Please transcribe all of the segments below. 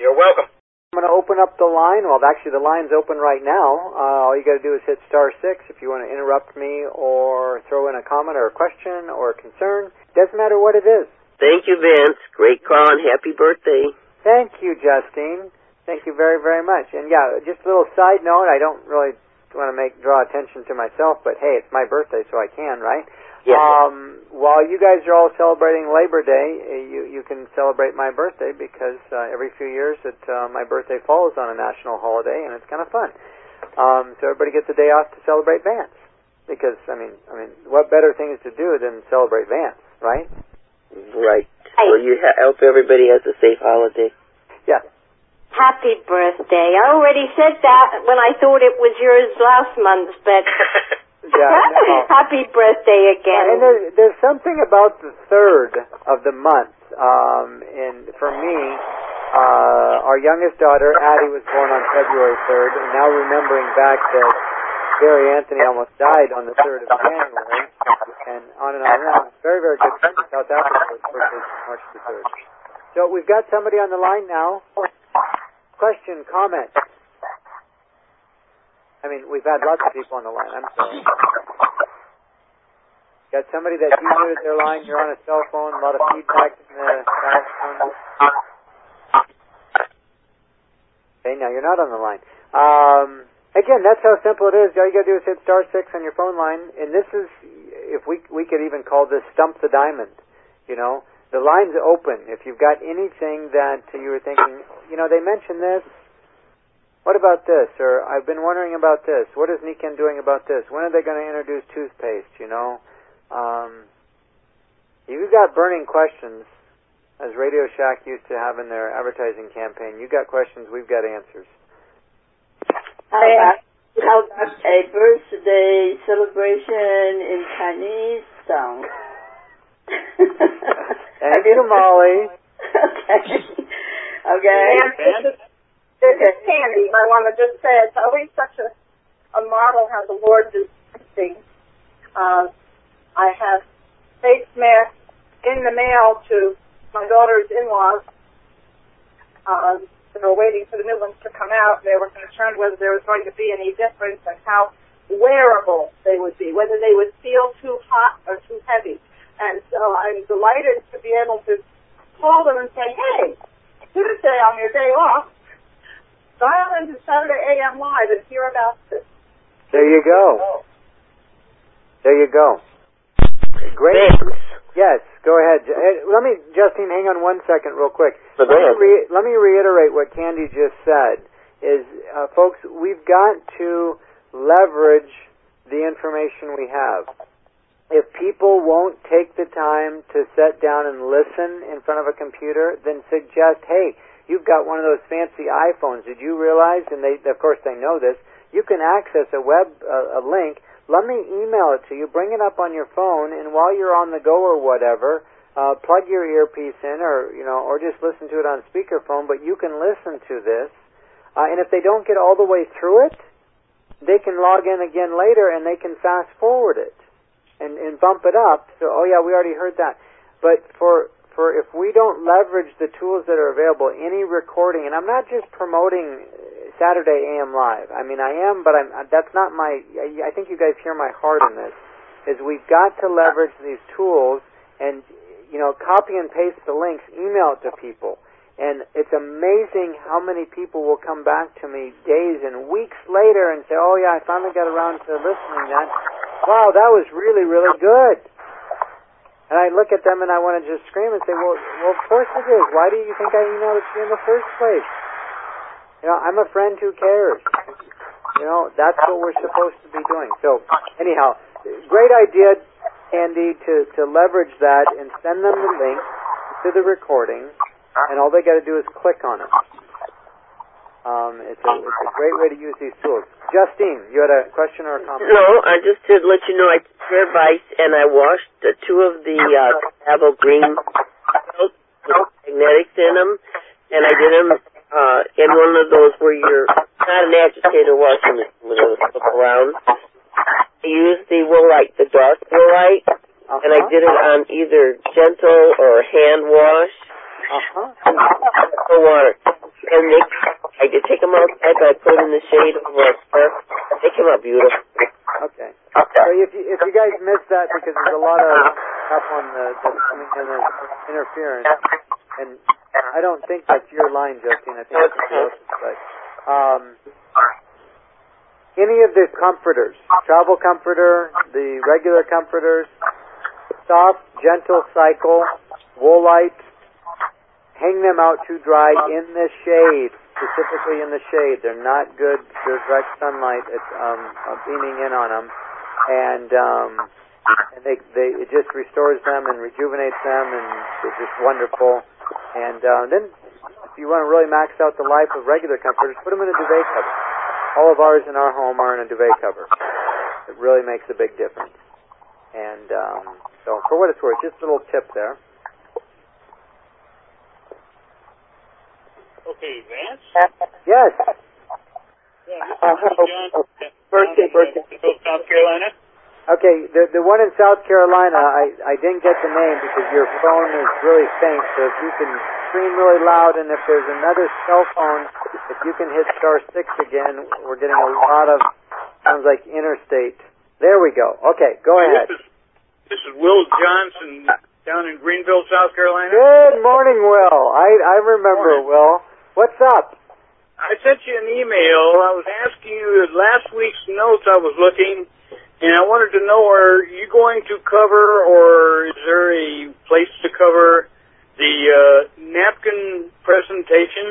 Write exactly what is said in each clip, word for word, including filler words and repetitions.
You're welcome. I'm going to open up the line. Well, actually, the line's open right now. Uh, all you got to do is hit star six if you want to interrupt me or throw in a comment or a question or a concern. Doesn't matter what it is. Thank you, Vince. Great call and happy birthday. Thank you, Justine. Thank you very, very much. And yeah, just a little side note. I don't really want to make draw attention to myself, but hey, it's my birthday, so I can, right? Yes. Um, while you guys are all celebrating Labor Day, you you can celebrate my birthday because uh, every few years it, uh, my birthday falls on a national holiday, and it's kind of fun. Um, so everybody gets a day off to celebrate Vance, because I mean, I mean, what better things to do than celebrate Vance, right? Right. Well, you ha- hope everybody has a safe holiday. Yeah. Happy birthday. I already said that when I thought it was yours last month, but yeah, no. Happy birthday again. And there's, there's something about the third of the month. Um, and for me, uh, our youngest daughter, Addie, was born on February third, and now remembering back that Gary Anthony almost died on the third of January, and on and on and on. Very, very good friend. South Africa was birthday March the third. So we've got somebody on the line now. Question, comment. I mean, we've had lots of people on the line. I'm sorry. Got somebody that muted their line. You're on a cell phone. A lot of feedback in the phone. Okay, now you're not on the line. Um, again, that's how simple it is. All you got to do is hit star six on your phone line. And this is, if we we could even call this Stump the Diamond. You know, the line's open. If you've got anything that you were thinking, you know, they mentioned this. What about this? Or I've been wondering about this. What is Niken doing about this? When are they going to introduce toothpaste, you know? Um, you've got burning questions, as Radio Shack used to have in their advertising campaign. You got questions, we've got answers. How about, how about a birthday celebration in Chinese song? Thank you, Molly. Okay. Okay. This is Candy. I want to just say it's always such a, a marvel how the Lord does things. Uh, I have face masks in the mail to my daughter's in-laws. Uh, they were waiting for the new ones to come out. They were concerned whether there was going to be any difference and how wearable they would be, whether they would feel too hot or too heavy. And so I'm delighted to be able to call them and say, hey, Tuesday on your day off, dial into Saturday A M Live and hear about this. There you go. There you go. Great. Thanks. Yes, go ahead. Let me, Justine, hang on one second real quick. Let me, re- let me reiterate what Candy just said. Is, uh, folks, we've got to leverage the information we have. If people won't take the time to sit down and listen in front of a computer, then suggest, hey, you've got one of those fancy iPhones. Did you realize, and they, of course they know this, you can access a web, uh, a link. Let me email it to you. Bring it up on your phone, and while you're on the go or whatever, uh, plug your earpiece in or, you know, or just listen to it on speakerphone, but you can listen to this. Uh, and if they don't get all the way through it, they can log in again later and they can fast forward it and, and bump it up. So, oh yeah, we already heard that. But for... For if we don't leverage the tools that are available, any recording, and I'm not just promoting Saturday A M Live. I mean, I am, but I'm, that's not my, I think you guys hear my heart in this, is we've got to leverage these tools and, you know, copy and paste the links, email it to people. And it's amazing how many people will come back to me days and weeks later and say, oh yeah, I finally got around to listening to that. Wow, that was really, really good. And I look at them and I want to just scream and say, well, well, of course it is. Why do you think I emailed it to you in the first place? You know, I'm a friend who cares. You know, that's what we're supposed to be doing. So, anyhow, great idea, Andy, to, to leverage that and send them the link to the recording, and all they got to do is click on it. Um, it's, a, it's a great way to use these tools. Justine, you had a question or a comment? No, I just to let you know I took your advice and I washed uh, two of the uh, Cabo Green belts with magnetics in them, and I did them uh, in one of those where you're not an agitator washing machine, where it'll flip around. I used the Woolite, the dark Woolite, uh-huh. and I did it on either gentle or hand wash. Uh-huh. And water. and they, I did take them outside, but I put them in the shade over a scarf. They came out beautiful. Okay. So if you, if you guys missed that, because there's a lot of stuff on the that's coming in as interference, and I don't think that's your line, Justine. I think it's somebody else's. But um, any of the comforters, travel comforter, the regular comforters, soft, gentle cycle, woolite, hang them out to dry in the shade, specifically in the shade. They're not good. They're direct sunlight. It's um, uh, beaming in on them, and um, and they they it just restores them and rejuvenates them, and it's just wonderful. And uh, then, if you want to really max out the life of regular comforters, put them in a duvet cover. All of ours in our home are in a duvet cover. It really makes a big difference. And um, so, for what it's worth, just a little tip there. Okay, Vance? Yes. Yeah, this Uh, is John. birthday, birthday. South Carolina. Okay, the the one in South Carolina, I, I didn't get the name because your phone is really faint, so if you can scream really loud, and if there's another cell phone, if you can hit star six again, we're getting a lot of, sounds like interstate. There we go. Okay, go Hey, ahead. This is, this is Will Johnson down in Greenville, South Carolina. Good morning, Will. I, I remember, Morning. Will. What's up? I sent you an email. I was asking you, last week's notes I was looking, and I wanted to know, are you going to cover, or is there a place to cover the uh, napkin presentations?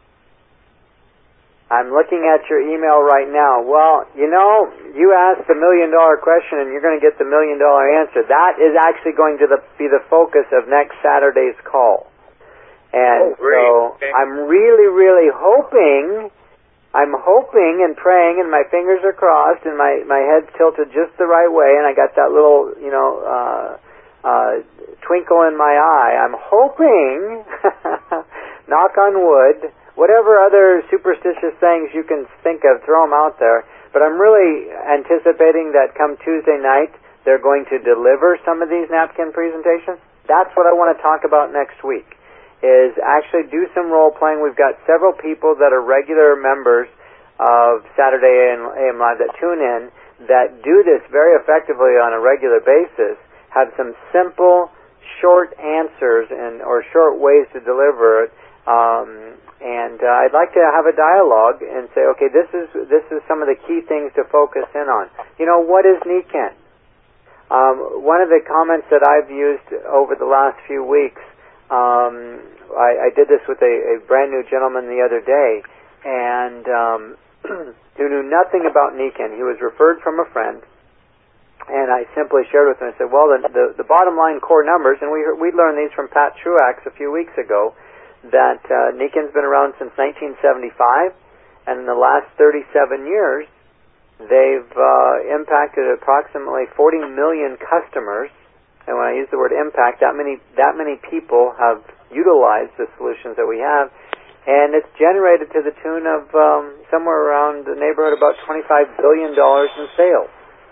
I'm looking at your email right now. Well, you know, you asked the million dollar question and you're going to get the million dollar answer. That is actually going to the, be the focus of next Saturday's call. And Oh, great. so Okay. I'm really, really hoping, I'm hoping and praying, and my fingers are crossed and my, my head's tilted just the right way, and I got that little, you know, uh, uh, twinkle in my eye. I'm hoping, knock on wood, whatever other superstitious things you can think of, throw them out there. But I'm really anticipating that come Tuesday night, they're going to deliver some of these napkin presentations. That's what I want to talk about next week, is actually do some role playing. We've got several people that are regular members of Saturday A M Live that tune in that do this very effectively on a regular basis, have some simple, short answers and or short ways to deliver it. Um, and uh, I'd like to have a dialogue and say, okay, this is this is some of the key things to focus in on. You know, what is Nikken? Um, one of the comments that I've used over the last few weeks, um, I, I did this with a, a brand new gentleman the other day, and um, who knew nothing about Nikken. He was referred from a friend, and I simply shared with him. I said, well, the, the, the bottom line core numbers, and we we learned these from Pat Truax a few weeks ago, that uh, Nikken's been around since nineteen seventy-five, and in the last thirty-seven years, they've uh, impacted approximately forty million customers. And when I use the word impact, that many that many people have utilized the solutions that we have, and it's generated to the tune of um, somewhere around the neighborhood about twenty-five billion dollars in sales.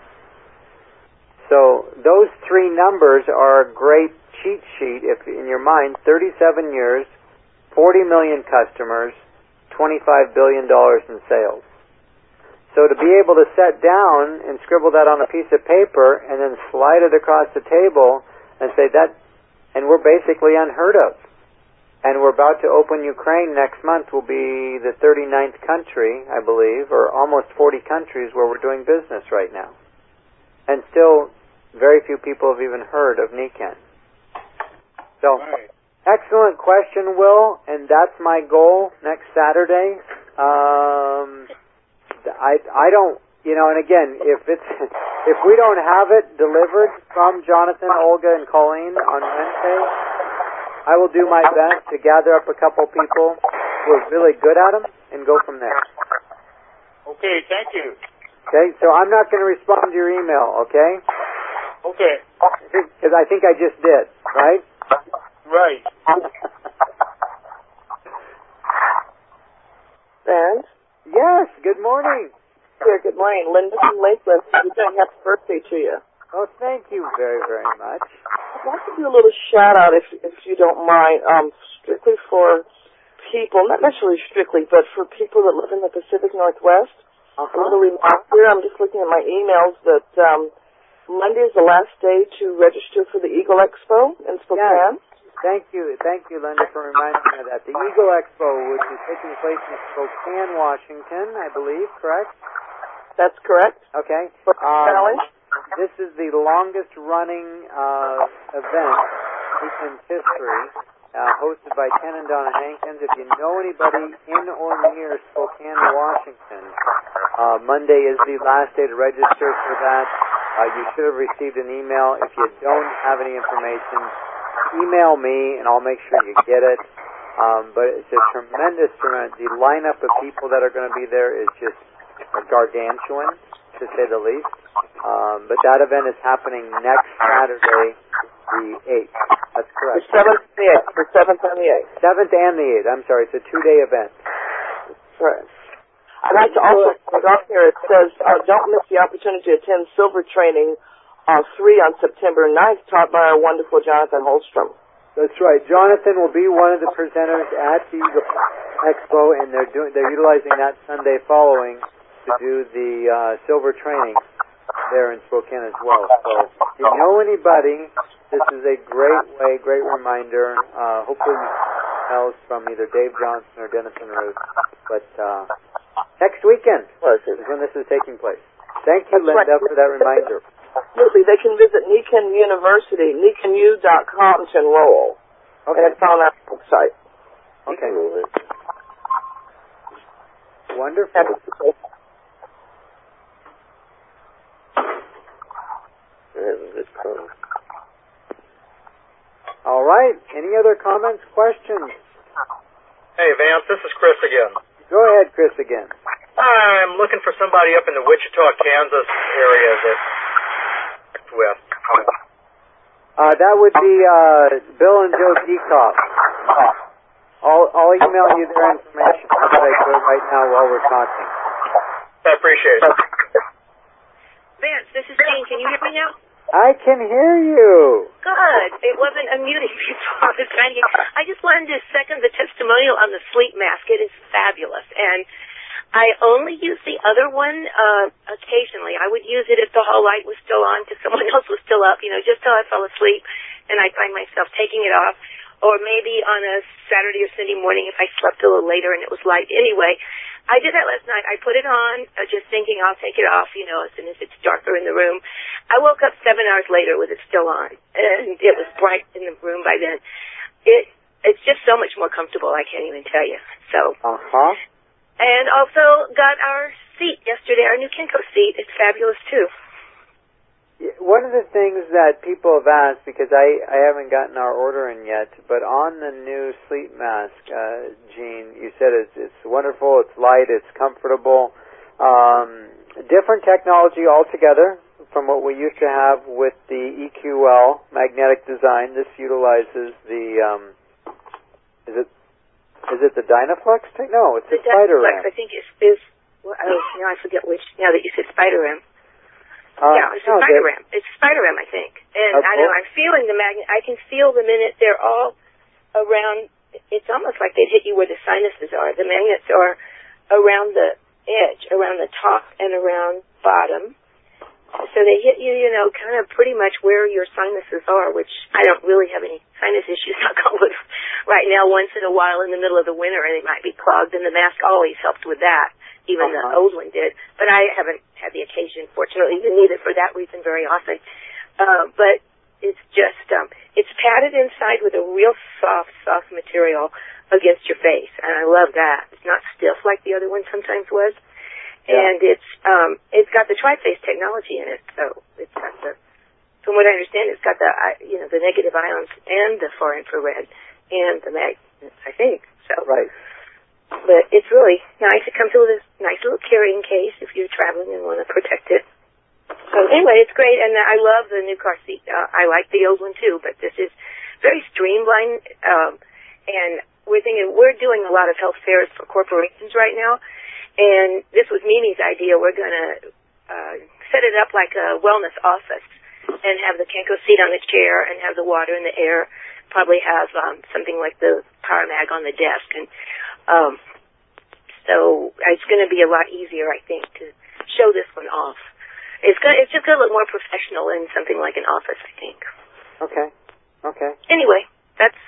So those three numbers are a great cheat sheet if in your mind, thirty-seven years, forty million customers, twenty-five billion dollars in sales. So to be able to sit down and scribble that on a piece of paper and then slide it across the table and say that, and we're basically unheard of. And we're about to open Ukraine next month, will be the thirty-ninth country, I believe, or almost forty countries where we're doing business right now. And still, very few people have even heard of Nikken. So, Right. excellent question, Will, and that's my goal next Saturday. Um, I I don't, you know, and again, if it's if we don't have it delivered from Jonathan, Olga, and Colleen on Wednesday, I will do my best to gather up a couple people who are really good at them and go from there. Okay, thank you. Okay, so I'm not going to respond to your email, okay? Okay. Because I think I just did, right? Right. Vance? Yes, good morning. Here, good morning. Linda from Lakeland. We're saying happy birthday to you. Oh, thank you very, very much. I'd like to do a little shout out, if if you don't mind, um, strictly for people, not necessarily strictly, but for people that live in the Pacific Northwest, Uh-huh. a little reminder, I'm just looking at my emails that um, Monday is the last day to register for the Eagle Expo in Spokane. Yes. Thank you. Thank you, Linda, for reminding me of that. The Eagle Expo, which is taking place in Spokane, Washington, I believe, correct? That's correct. Okay. For Um, challenge. This is the longest running uh, event in history, uh, hosted by Ken and Donna Hankins. If you know anybody in or near Spokane, Washington, uh, Monday is the last day to register for that. Uh, you should have received an email. If you don't have any information, email me and I'll make sure you get it. Um, but it's a tremendous, tremendous, the lineup of people that are going to be there is just gargantuan, to say the least. Um, but that event is happening next Saturday, the eighth. That's correct. The seventh and the eighth. The seventh and the eighth. seventh and the eighth. I'm sorry. It's a two-day event. Right. I'd like to also put on here, it says, uh, don't miss the opportunity to attend silver training on three on September ninth, taught by our wonderful Jonathan Holstrom. That's right. Jonathan will be one of the presenters at the Expo, and they're doing they're utilizing that Sunday following to do the uh, silver training there in Spokane as well. So if you know anybody, this is a great way, great reminder. Uh, hopefully you get emails from either Dave Johnson or Dennison Root. But uh, next weekend is when this is taking place. Thank you, Linda, for that reminder. Absolutely. They can visit Nikan University, nikan u dot com to enroll. Okay. And it's on our website. Okay. Wonderful. All right. Any other comments, questions? Hey, Vance, this is Chris again. Go ahead, Chris, again. I'm looking for somebody up in the Wichita, Kansas area that with. Uh, that would be uh, Bill and Joe Dekoff. I'll, I'll email you their information that I could right now while we're talking. I appreciate it. Vance, this is Jane. Can you hear me now? I can hear you. Good. It wasn't unmuting before. I was trying to get, I just wanted to second the testimonial on the sleep mask. It is fabulous. And I only use the other one uh, occasionally. I would use it if the hall light was still on because someone else was still up, you know, just till I fell asleep and I find myself taking it off. Or maybe on a Saturday or Sunday morning if I slept a little later and it was light. Anyway, I did that last night. I put it on uh, just thinking I'll take it off, you know, as soon as it's darker in the room. I woke up seven hours later with it still on, and it was bright in the room by then. It It's just so much more comfortable, I can't even tell you. So. Uh-huh. And also got our seat yesterday, our new Kinko seat. It's fabulous, too. One of the things that people have asked, because I, I haven't gotten our order in yet, but on the new sleep mask, uh, Gene, you said it's, it's wonderful, it's light, it's comfortable. Um, different technology altogether from what we used to have with the E Q L magnetic design. This utilizes the, um, is it is it the Dynaflex? Te- no, it's the, the Spider-Ram. I think is, is well, oh, now I forget which, now that you said Spider-Ram. Uh, yeah, it's no, a Spider-Ram. It's Spider-Ram, I think. And okay. I know I'm feeling the magnet. I can feel the minute they're all around. It's almost like they'd hit you where the sinuses are. The magnets are around the edge, around the top and around bottom. So they hit you, you know, kind of pretty much where your sinuses are, which I don't really have any sinus issues knock on wood right now. Once in a while in the middle of the winter, they might be clogged, and the mask always helped with that. Even uh-huh. the old one did. But I haven't had the occasion, fortunately, to need it for that reason very often. Uh, but it's just, um, it's padded inside with a real soft, soft material against your face. And I love that. It's not stiff like the other one sometimes was. Yeah. And it's, um, it's got the tri-phase technology in it. So it's got the, from what I understand, it's got the, you know, the negative ions and the far infrared and the magnets, I think. So. Right. But it's really nice. It comes with a nice little carrying case if you're traveling and want to protect it. So anyway, it's great, and I love the new car seat. Uh, I like the old one too, but this is very streamlined. Um, and we're thinking we're doing a lot of health fairs for corporations right now, and this was Mimi's idea. We're going to uh, set it up like a wellness office and have the Kinko seat on the chair and have the water and the air probably have um, something like the Power Mag on the desk, and um, so it's going to be a lot easier, I think, to show this one off. It's going it's just going to look more professional in something like an office, I think. Okay. Okay. Anyway, that's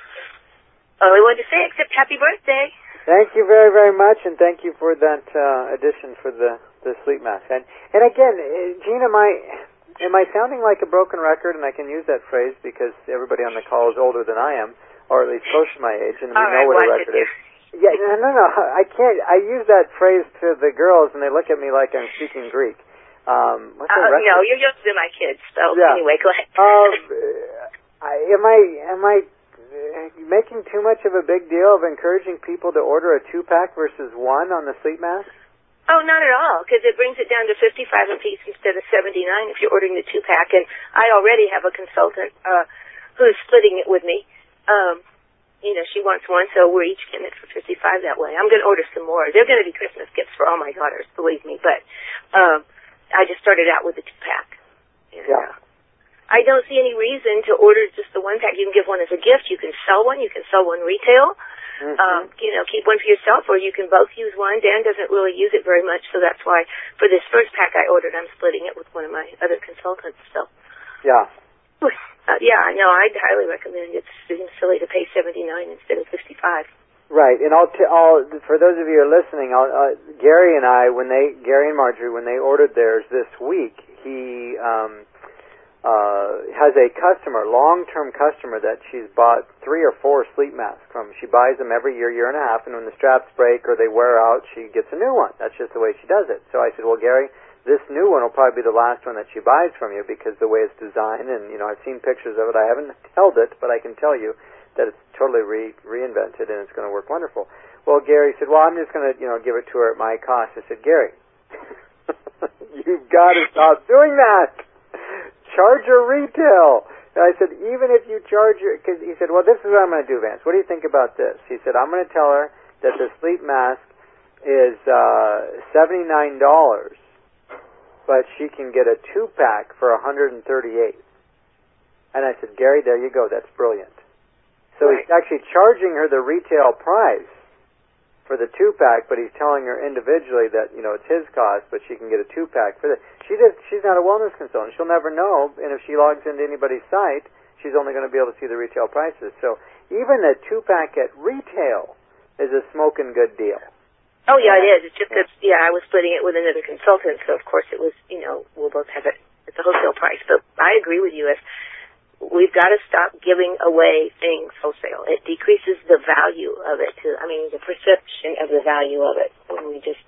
all I wanted to say, except happy birthday. Thank you very, very much, and thank you for that uh, addition for the, the sleep mask. And, and again, Gene, am I, am I sounding like a broken record? And I can use that phrase because everybody on the call is older than I am, or at least close to my age, and we All know right, what a record is. Yeah, no, no, no. I can't. I use that phrase to the girls, and they look at me like I'm speaking Greek. Um, what's uh, a record? No, you're younger than my kids. So yeah. anyway, go ahead. um, I, am I am I making too much of a big deal of encouraging people to order a two pack versus one on the sleep mask? Oh, not at all, because it brings it down to fifty-five a piece instead of seventy-nine if you're ordering the two pack. And I already have a consultant uh, who's splitting it with me. Um, You know, she wants one, so we're each getting it for fifty-five that way. I'm going to order some more. They're going to be Christmas gifts for all my daughters, believe me. But um, I just started out with the two-pack. And, yeah. Uh, I don't see any reason to order just the one-pack. You can give one as a gift. You can sell one. You can sell one retail. Mm-hmm. Um, you know, keep one for yourself, or you can both use one. Dan doesn't really use it very much, so that's why for this first pack I ordered, I'm splitting it with one of my other consultants. So. Yeah. Uh, yeah, no, I'd highly recommend it. It seems silly to pay seventy-nine instead of fifty-five. Right, and I'll, t- I'll for those of you who are listening, I'll, uh, Gary and I, when they, Gary and Marjorie, when they ordered theirs this week, he um, uh, has a customer, long-term customer that she's bought three or four sleep masks from. She buys them every year, year and a half, and when the straps break or they wear out, she gets a new one. That's just the way she does it. So I said, well, Gary, this new one will probably be the last one that she buys from you because the way it's designed, and, you know, I've seen pictures of it. I haven't held it, but I can tell you that it's totally re- reinvented and it's going to work wonderful. Well, Gary said, well, I'm just going to, you know, give it to her at my cost. I said, Gary, you've got to stop doing that. Charge her retail. And I said, even if you charge her, because he said, well, this is what I'm going to do, Vance. What do you think about this? He said, I'm going to tell her that the sleep mask is uh, seventy-nine dollars. But she can get a two-pack for one hundred thirty-eight dollars. And I said, Gary, there you go. That's brilliant. So right. He's actually charging her the retail price for the two-pack, but he's telling her individually that, you know, it's his cost, but she can get a two-pack for that. She does, she's not a wellness consultant. She'll never know, and if she logs into anybody's site, she's only going to be able to see the retail prices. So even a two-pack at retail is a smoking good deal. Oh, yeah, it is. It's just that, yeah, I was splitting it with another consultant, so of course it was, you know, we'll both have it at the wholesale price. But I agree with you. If we've got to stop giving away things wholesale. It decreases the value of it, to, I mean, the perception of the value of it. When we just,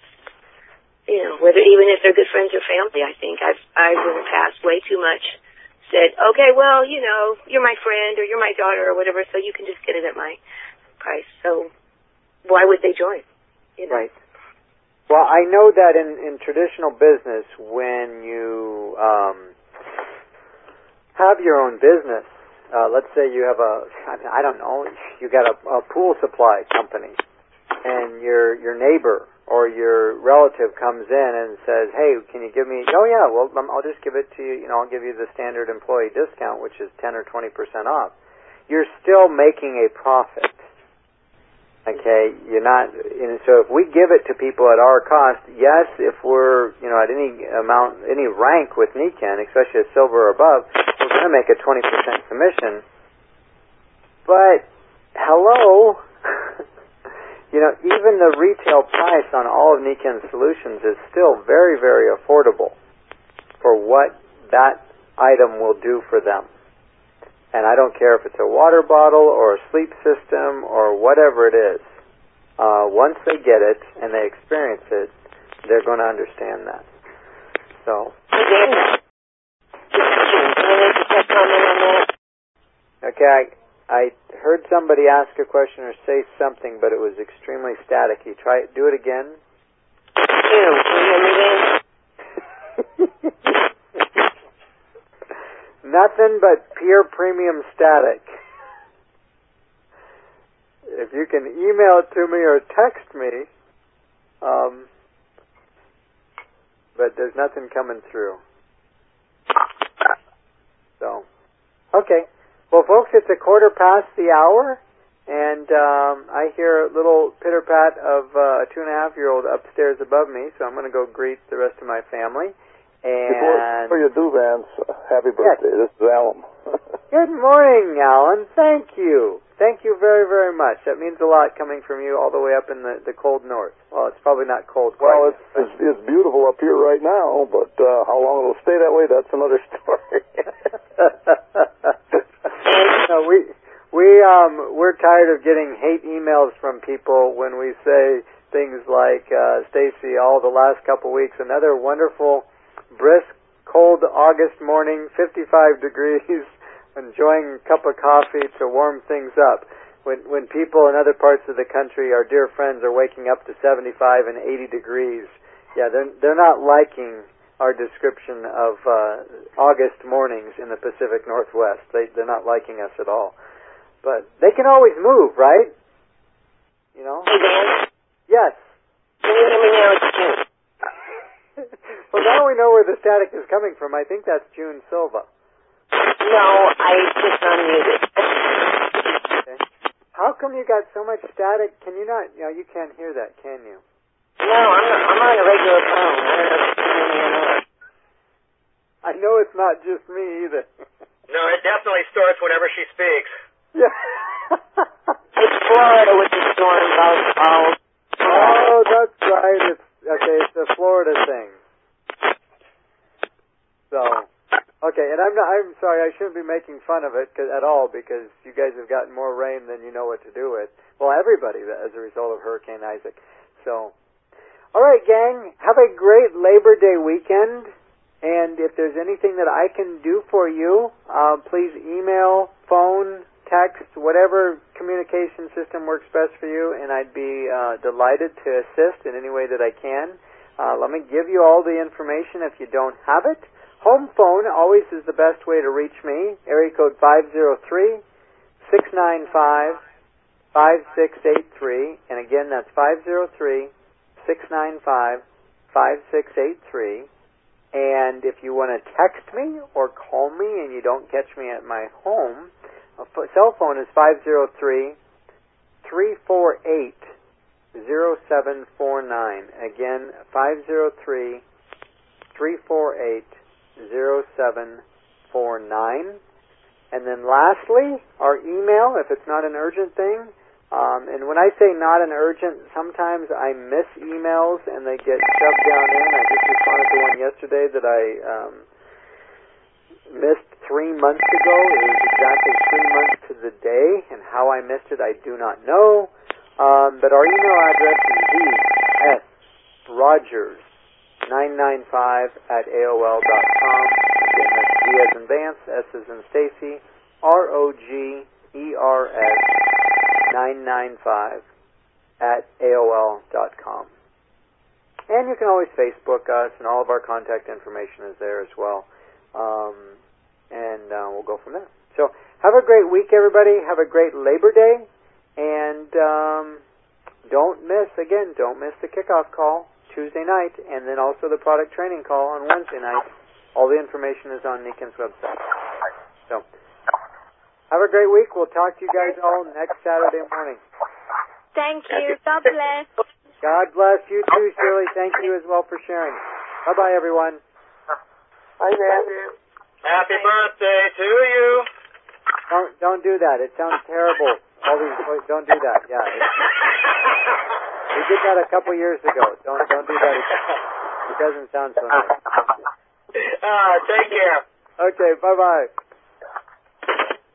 you know, whether even if they're good friends or family, I think I've, I've in the past way too much said, okay, well, you know, you're my friend or you're my daughter or whatever, so you can just get it at my price. So why would they join? You know? Right. Well, I know that in, in traditional business, when you um, have your own business, uh, let's say you have a, I don't know, you got a, a pool supply company, and your your neighbor or your relative comes in and says, hey, can you give me, oh yeah, well, I'll just give it to you, you know, I'll give you the standard employee discount, which is ten or twenty percent off. You're still making a profit. Okay, you're not, and so if we give it to people at our cost, yes, if we're, you know, at any amount, any rank with Nikken, especially a silver or above, we're going to make a twenty percent commission. But, hello, you know, even the retail price on all of Nikken's solutions is still very, very affordable for what that item will do for them. And I don't care if it's a water bottle or a sleep system or whatever it is. Uh, once they get it and they experience it, they're going to understand that. So. Okay, I, I heard somebody ask a question or say something, but it was extremely staticky. Try it. Do it again. Nothing but pure premium static. If you can email it to me or text me, um, but there's nothing coming through. So, okay. Well, folks, it's a quarter past the hour, and um, I hear a little pitter-pat of uh, a two-and-a-half-year-old upstairs above me, so I'm going to go greet the rest of my family. And Before, before you do, Vance, happy birthday. Yes. This is Alan. Good morning, Alan. Thank you. Thank you very, very much. That means a lot coming from you all the way up in the, the cold north. Well, it's probably not cold. Well, it's, it's it's beautiful up here right now, but uh, how long it'll stay that way, that's another story. no, we we um we're tired of getting hate emails from people when we say things like, uh, Stacy, all the last couple weeks, another wonderful, brisk, cold August morning, fifty-five degrees. Enjoying a cup of coffee to warm things up. When when people in other parts of the country, our dear friends, are waking up to seventy-five and eighty degrees, yeah, they're they're not liking our description of uh, August mornings in the Pacific Northwest. They they're not liking us at all. But they can always move, right? You know. Hey, Dan. Yes. Can you hear me now? It's June. Well, now we know where the static is coming from. I think that's June Silva. No, I just unmuted. Okay. How come you got so much static? Can you not? You know, you can't hear that, can you? No, I'm not, I'm on a regular phone. I don't know if it's me or not. I know it's not just me either. No, it definitely starts whenever she speaks. Yeah. It's Florida with the storm about all. Oh, that's right. It's okay. It's a Florida thing. So. Okay, and I'm not, I'm sorry, I shouldn't be making fun of it cause, at all because you guys have gotten more rain than you know what to do with. Well, everybody as a result of Hurricane Isaac. So, all right, gang, have a great Labor Day weekend. And if there's anything that I can do for you, uh, please email, phone, text, whatever communication system works best for you, and I'd be uh, delighted to assist in any way that I can. Uh, let me give you all the information if you don't have it. Home phone always is the best way to reach me. Area code five zero three, six nine five, five six eight three. And again, that's five zero three, six nine five, five six eight three. And if you want to text me or call me and you don't catch me at my home, a cell phone is five zero three, three four eight, zero seven four nine. Again, five zero three, three four eight, zero seven four nine. And then lastly, our email, if it's not an urgent thing. Um, and when I say not an urgent, sometimes I miss emails and they get shoved down in. I just responded to one yesterday that I um, missed three months ago. It was exactly three months to the day, and how I missed it I do not know. Um, but our email address is v s rogers nine nine five at A O L dot com. Again, that's V as in Vance, S as in Stacy, R O G E R S nine nine five at A O L dot com. And you can always Facebook us, and all of our contact information is there as well. Um, and uh, we'll go from there. So have a great week, everybody. Have a great Labor Day. And um, don't miss, again, don't miss the kickoff call Tuesday night, and then also the product training call on Wednesday night. All the information is on Nikon's website. So, have a great week. We'll talk to you guys all next Saturday morning. Thank you. God bless. God bless you too, Shirley. Thank you as well for sharing. Bye-bye, everyone. Bye, Dan. Happy birthday to you. Don't don't do that. It sounds terrible. All these don't do that. Yeah. We did that a couple years ago. Don't don't do that again. It doesn't sound so nice. Uh, take care. Okay, bye-bye.